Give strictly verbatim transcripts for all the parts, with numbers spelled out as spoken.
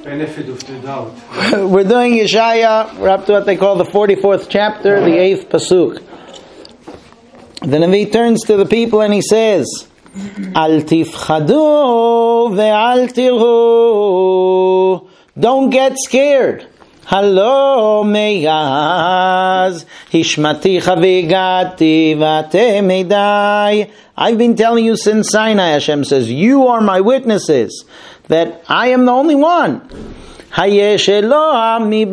Benefit of the doubt. We're doing Yeshaya. We're up to what they call the forty-fourth chapter, the eighth pasuk. The Navi turns to the people and he says, Al tifchadu ve'al tirhu. Don't get scared. Hello, meyaz hishmati chavigati vate medai. I've been telling you since Sinai, Hashem says, you are my witnesses that I am the only one. Hayesh Elohim mi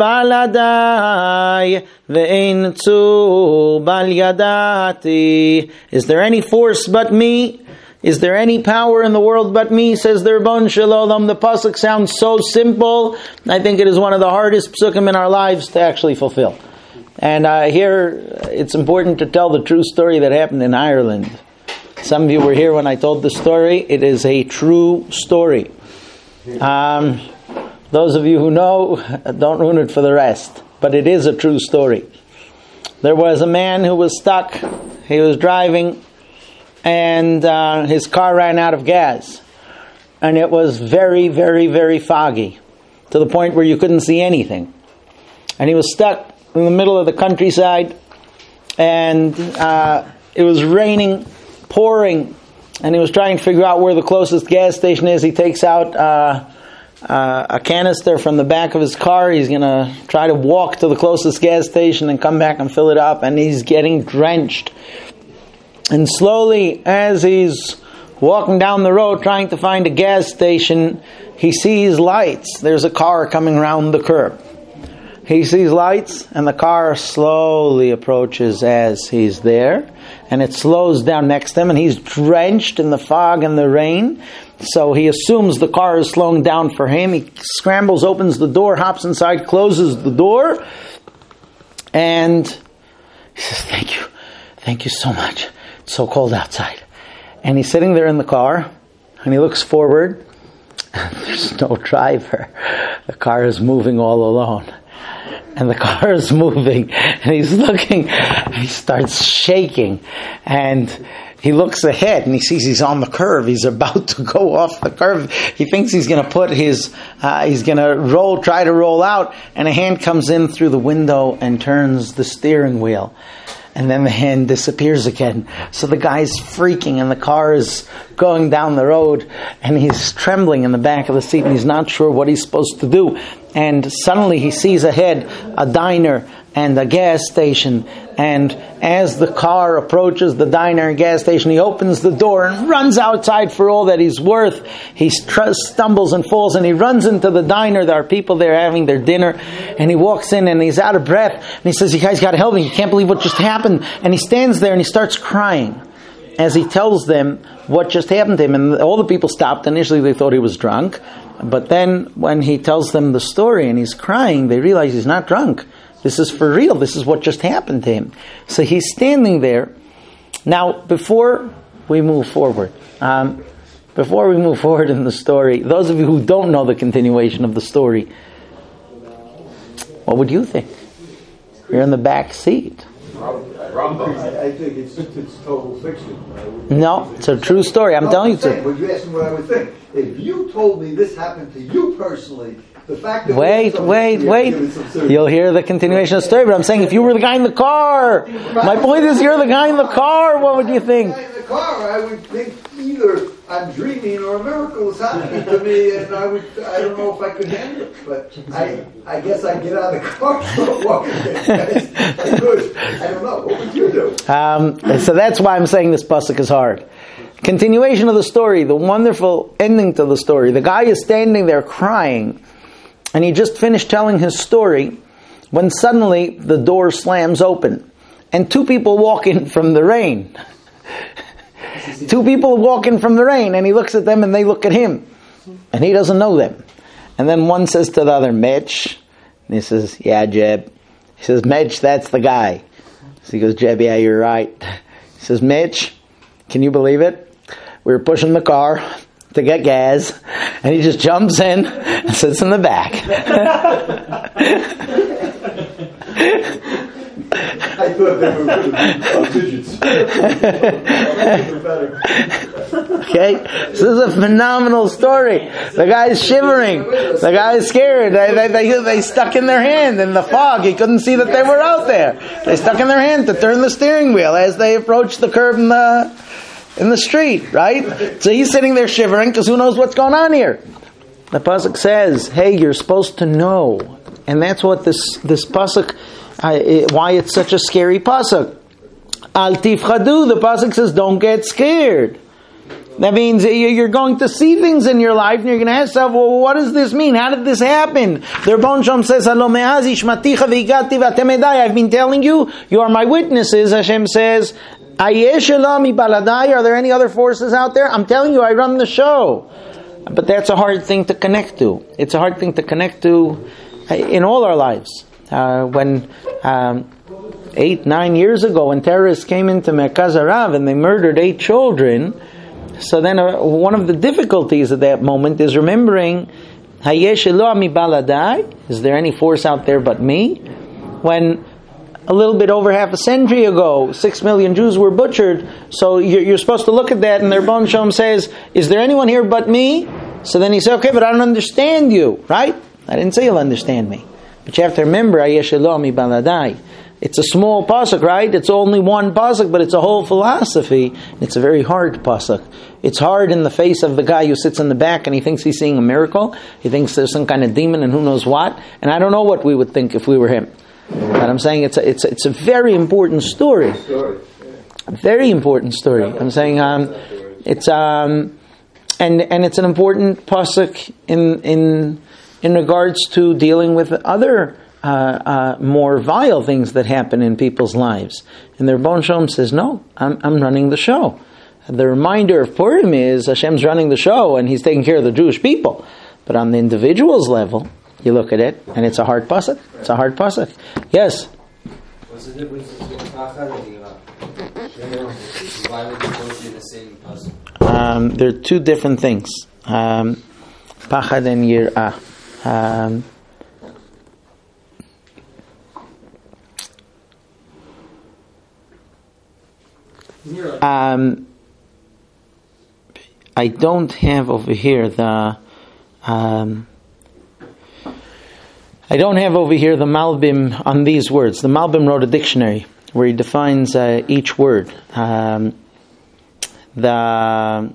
baladai ve'ein tzur bal yadati. Is there any force but me? Is there any power in the world but me? Says the Ribbon Shalom. The pasuk sounds so simple. I think it is one of the hardest psukim in our lives to actually fulfill. And uh, here it's important to tell the true story that happened in Ireland. Some of you were here when I told the story. It is a true story. Um, those of you who know, don't ruin it for the rest. But it is a true story. There was a man who was stuck. He was driving. And uh, his car ran out of gas. And it was very, very, very foggy. To the point where you couldn't see anything. And he was stuck in the middle of the countryside. And uh, it was raining, pouring. And he was trying to figure out where the closest gas station is. He takes out uh, uh, a canister from the back of his car. He's going to try to walk to the closest gas station and come back and fill it up. And he's getting drenched. And slowly, as he's walking down the road trying to find a gas station, he sees lights. There's a car coming around the curb. He sees lights, and the car slowly approaches as he's there. And it slows down next to him, and he's drenched in the fog and the rain. So he assumes the car is slowing down for him. He scrambles, opens the door, hops inside, closes the door. And he says, thank you. Thank you so much. It's so cold outside. And he's sitting there in the car, and he looks forward. There's no driver. The car is moving all alone. And the car is moving, and he's looking, and he starts shaking. And he looks ahead, and he sees he's on the curve. He's about to go off the curve. He thinks he's going to put his, uh, he's going to roll, try to roll out, and a hand comes in through the window and turns the steering wheel. And then the hand disappears again. So the guy's freaking, and the car is going down the road, and he's trembling in the back of the seat, and he's not sure what he's supposed to do. And suddenly he sees ahead a diner and a gas station. And as the car approaches the diner and gas station, he opens the door and runs outside for all that he's worth. He tr- stumbles and falls, and he runs into the diner. There are people there having their dinner. And he walks in, and he's out of breath. And he says, you guys got to help me. He can't believe what just happened. And he stands there, and he starts crying as he tells them what just happened to him. And all the people stopped. Initially, they thought he was drunk. But then when he tells them the story and he's crying, they realize he's not drunk. This is for real. This is what just happened to him. So he's standing there. Now, before we move forward, um, before we move forward in the story, those of you who don't know the continuation of the story, what would you think? You're in the back seat. I think it's, it's total fiction. No, it's a true story. I'm no, telling I'm you saying, to. but you asked me what I would think. If you told me this happened to you personally, the fact that wait, wait, wait. You'll hear the continuation of the story, but I'm saying if you were the guy in the car, my point is you're the guy in the car, what would you think? The guy in the car, I would think either I'm dreaming or a miracle is happening to me, and I would, I don't know if I could handle it, but I, I guess I'd get out of the car and start walking. I could. I don't know. What would you do? Um, so that's why I'm saying this pasuk is hard. Continuation of the story, the wonderful ending to the story. The guy is standing there crying, and he just finished telling his story when suddenly the door slams open, and two people walk in from the rain. Two people walk in from the rain, and he looks at them, and they look at him, and he doesn't know them. And then one says to the other, Mitch, and he says, yeah, Jeb. He says, Mitch, that's the guy. So he goes, Jeb, yeah, you're right. He says, Mitch, can you believe it? We were pushing the car to get gas, and he just jumps in and sits in the back. I thought they were going to be digits. Okay? This is a phenomenal story. The guy's shivering. The guy's scared. They, they, they, they stuck in their hand in the fog. He couldn't see that they were out there. They stuck in their hand to turn the steering wheel as they approached the curb in the, in the street, right? So he's sitting there shivering because who knows what's going on here? The pasuk says, hey, you're supposed to know. And that's what this, this pasuk, uh, it, why it's such a scary pasuk. Al tifchadu, the pasuk says, don't get scared. That means you're going to see things in your life and you're going to ask yourself, well, what does this mean? How did this happen? The Rebbeinu Shalom says, I've been telling you, you are my witnesses. Hashem says, are there any other forces out there? I'm telling you, I run the show. But that's a hard thing to connect to. It's a hard thing to connect to in all our lives. Uh, when um, eight, nine years ago, when terrorists came into Merkaz Harav and they murdered eight children, so then uh, one of the difficulties at that moment is remembering, Hayesh Eloah mi baladai, is there any force out there but me? When a little bit over half a century ago, six million Jews were butchered, so you're, you're supposed to look at that and their Rebbeinu Shalom says, is there anyone here but me? So then he said, okay, but I don't understand you, right? I didn't say you'll understand me. But you have to remember, Hayesh Eloah mi baladai. It's a small pasuk, right? It's only one pasuk, but it's a whole philosophy. It's a very hard pasuk. It's hard in the face of the guy who sits in the back and he thinks he's seeing a miracle. He thinks there's some kind of demon and who knows what. And I don't know what we would think if we were him. But I'm saying it's a, it's a, it's a very important story. A very important story. I'm saying um, it's um, and and it's an important pasuk in in in regards to dealing with other. Uh, uh, more vile things that happen in people's lives. And the Rebbeinu Shalom says, no, I'm, I'm running the show. The reminder of Purim is Hashem's running the show and He's taking care of the Jewish people. But on the individual's level, you look at it, and it's a hard pasuk. It's a hard pasuk. Yes? What's the difference between Pachad and Yirah? Why would they both be the same pasuk? Um, they're two different things. Um, Pachad and Yirah. Um, Um, I don't have over here the um, I don't have over here the Malbim on these words. The Malbim wrote a dictionary where he defines uh, each word. Um, the I,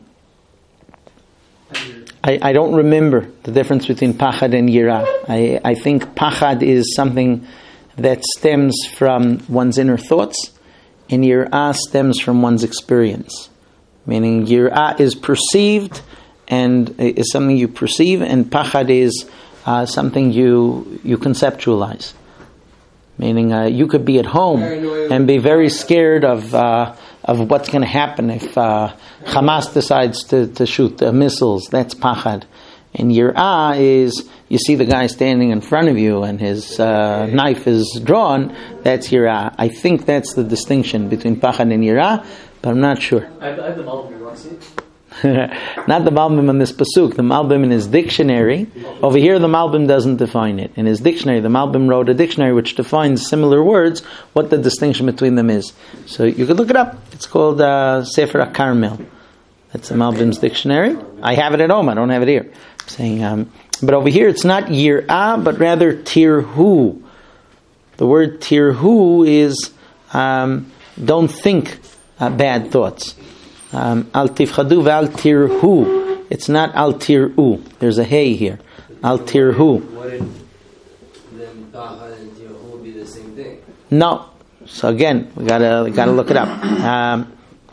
I don't remember the difference between Pachad and Yirah. I, I think Pachad is something that stems from one's inner thoughts. And Yirah stems from one's experience. Meaning Yirah is perceived and is something you perceive, and Pachad is uh, something you you conceptualize. Meaning uh, you could be at home and be very scared of uh, of what's going to happen if uh, Hamas decides to, to shoot uh, missiles. That's Pachad. And Yirah is, you see the guy standing in front of you and his uh, knife is drawn, that's Yirah. I think that's the distinction between Pachad and Yirah, but I'm not sure. I have, I have the Malbim, you want to see it? Not the Malbim in this Pasuk, the Malbim in his dictionary. Over here the Malbim doesn't define it. In his dictionary, the Malbim wrote a dictionary which defines similar words, what the distinction between them is. So you could look it up. It's called uh, Sefer HaKarmel. That's the Malbim's dictionary. I have it at home, I don't have it here. Saying, um, but over here it's not Yirah, but rather Tirhu. The word Tirhu is um, don't think uh, bad thoughts. Um, al tifchadu ve'al tirhu. It's not al tir'u. There's a hey here. Al tirhu. Wouldn't then Pachad and Tirhu be the same thing? No. So again, we gotta we gotta look it up. Um,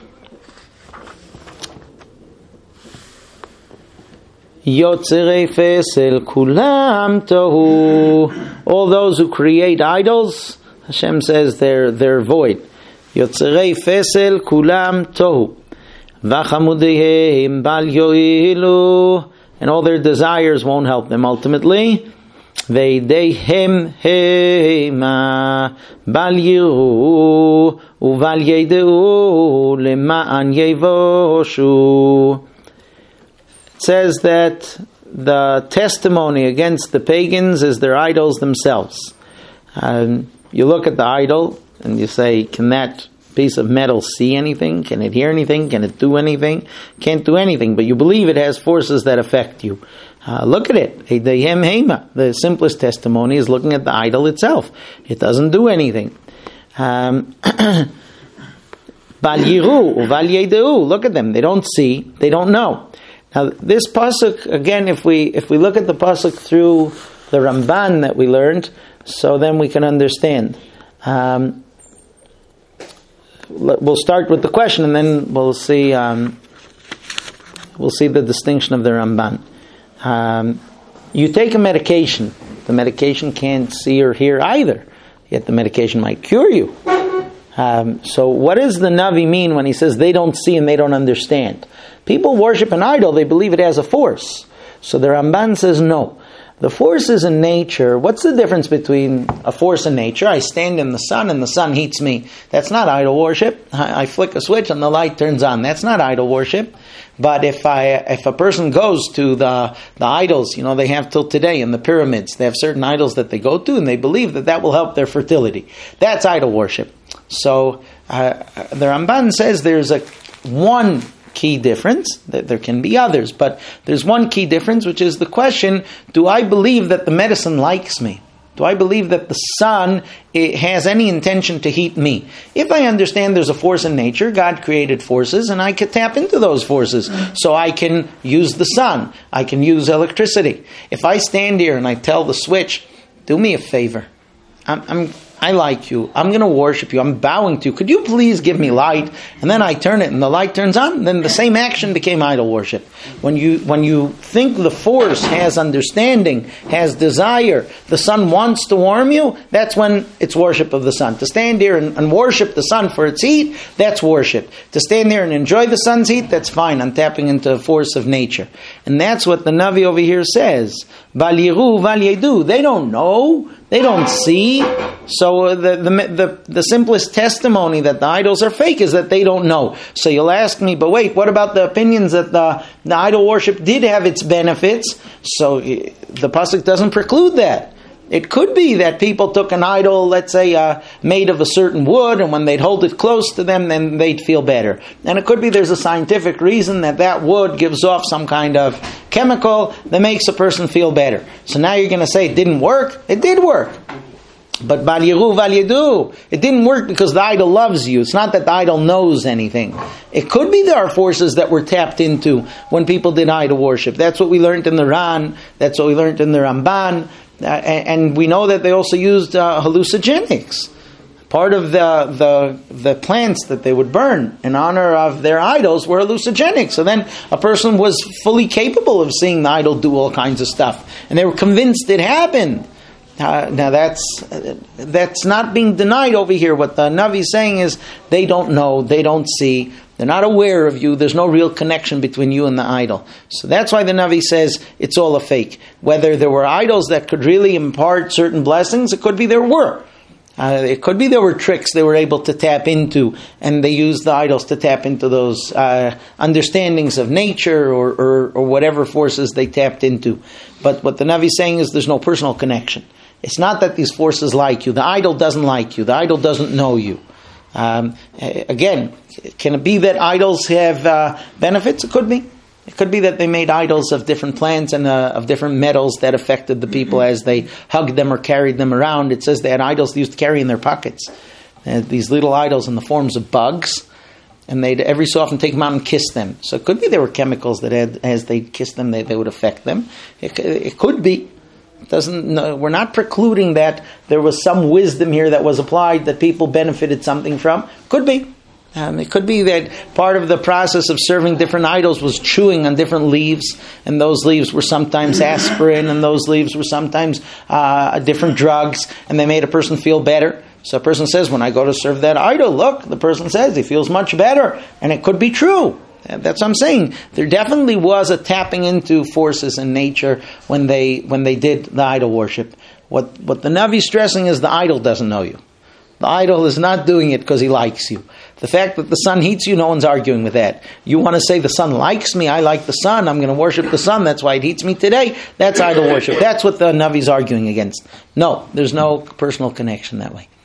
Yotzerei fesel kulam tohu. All those who create idols, Hashem says they're they're void. Yotzerei fesel kulam tohu. Vachamudehem bal yoilu. And all their desires won't help them ultimately. Veidehem hema bal yiru uval yedeu lema'an yevoshu. It says that the testimony against the pagans is their idols themselves. Um, you look at the idol and you say, can that piece of metal see anything? Can it hear anything? Can it do anything? Can't do anything, but you believe it has forces that affect you. Uh, look at it. The simplest testimony is looking at the idol itself. It doesn't do anything. Um, look at them. They don't see. They don't know. Now, this pasuk, again, if we if we look at the pasuk through the Ramban that we learned, so then we can understand. Um, we'll start with the question, and then we'll see um, we'll see the distinction of the Ramban. Um, you take a medication. The medication can't see or hear either, yet the medication might cure you. Um, so what does the Navi mean when he says they don't see and they don't understand? People worship an idol, they believe it has a force. So the Ramban says no. The force is in nature. What's the difference between a force in nature? I stand in the sun and the sun heats me. That's not idol worship. I, I flick a switch and the light turns on. That's not idol worship. But if I if a person goes to the the idols, you know, they have till today in the pyramids, they have certain idols that they go to and they believe that that will help their fertility. That's idol worship. So uh, the Ramban says there's a one key difference. There can be others, but there's one key difference, which is the question, do I believe that the medicine likes me? Do I believe that the sun has any intention to heat me? If I understand there's a force in nature, God created forces, and I can tap into those forces. So I can use the sun. I can use electricity. If I stand here and I tell the switch, do me a favor. I'm... I'm I like you. I'm going to worship you. I'm bowing to you. Could you please give me light? And then I turn it and the light turns on. Then the same action became idol worship. When you when you think the force has understanding, has desire, the sun wants to warm you, that's when it's worship of the sun. To stand here and, and worship the sun for its heat, that's worship. To stand there and enjoy the sun's heat, that's fine. I'm tapping into the force of nature. And that's what the Navi over here says. Val yiru, val yedu. They don't know. They don't see. So the, the the the simplest testimony that the idols are fake is that they don't know. So you'll ask me, but wait, what about the opinions that the, the idol worship did have its benefits? So the pasuk doesn't preclude that. It could be that people took an idol, let's say, uh, made of a certain wood, and when they'd hold it close to them, then they'd feel better. And it could be there's a scientific reason that that wood gives off some kind of chemical that makes a person feel better. So now you're going to say it didn't work? It did work. But Val yiru, Val yedu, it didn't work because the idol loves you. It's not that the idol knows anything. It could be there are forces that were tapped into when people did idol worship. That's what we learned in the Ran. That's what we learned in the Ramban. Uh, and, and we know that they also used uh, hallucinogenics. Part of the, the the plants that they would burn in honor of their idols were hallucinogenic. So then a person was fully capable of seeing the idol do all kinds of stuff. And they were convinced it happened. Uh, now that's uh, that's not being denied over here. What the Navi is saying is they don't know, they don't see, they're not aware of you, there's no real connection between you and the idol. So that's why the Navi says it's all a fake. Whether there were idols that could really impart certain blessings, it could be there were. Uh, it could be there were tricks they were able to tap into, and they used the idols to tap into those uh, understandings of nature or, or, or whatever forces they tapped into. But what the Navi is saying is there's no personal connection. It's not that these forces like you. The idol doesn't like you. The idol doesn't know you. Um, again, can it be that idols have uh, benefits? It could be. It could be that they made idols of different plants and uh, of different metals that affected the people as they hugged them or carried them around. It says they had idols they used to carry in their pockets. They had these little idols in the forms of bugs, and they'd every so often take them out and kiss them. So it could be there were chemicals that had, as they kissed them, they, they would affect them. It, it could be. Doesn't no, we're not precluding that there was some wisdom here that was applied that people benefited something from. Could be. Um, it could be that part of the process of serving different idols was chewing on different leaves, and those leaves were sometimes aspirin, and those leaves were sometimes uh, different drugs, and they made a person feel better. So a person says, when I go to serve that idol, look, the person says he feels much better, and it could be true. That's what I'm saying. There definitely was a tapping into forces in nature when they when they did the idol worship. What what the Navi is stressing is the idol doesn't know you. The idol is not doing it because he likes you. The fact that the sun heats you, no one's arguing with that. You want to say the sun likes me, I like the sun, I'm going to worship the sun, that's why it heats me today. That's idol worship. That's what the Navi is arguing against. No, there's no personal connection that way.